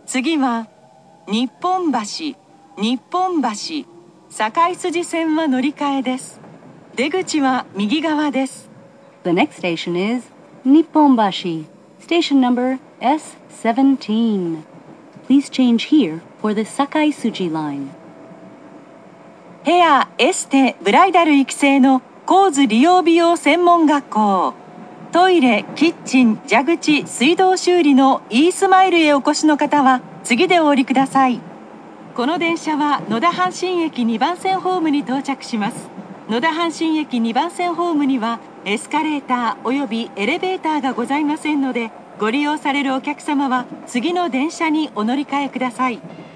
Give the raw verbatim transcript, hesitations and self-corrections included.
次は日本橋、日本橋、堺筋線は乗り換えです。出口は右側です。 The next station is Nipponbashi, station numberエスセブンティーン. Please change here for the Sakai-Suji line. ヘア、エステ、ブライダル育成の高津理容美容専門学校。トイレ、キッチン、蛇口、水道修理の e スマイルへお越しの方は次でお降りください。この電車は野田阪神駅にばん線ホームに到着します。野田阪神駅にばん線ホームにはエスカレーターおよびエレベーターがございませんので、ご利用されるお客様は次の電車にお乗り換えください。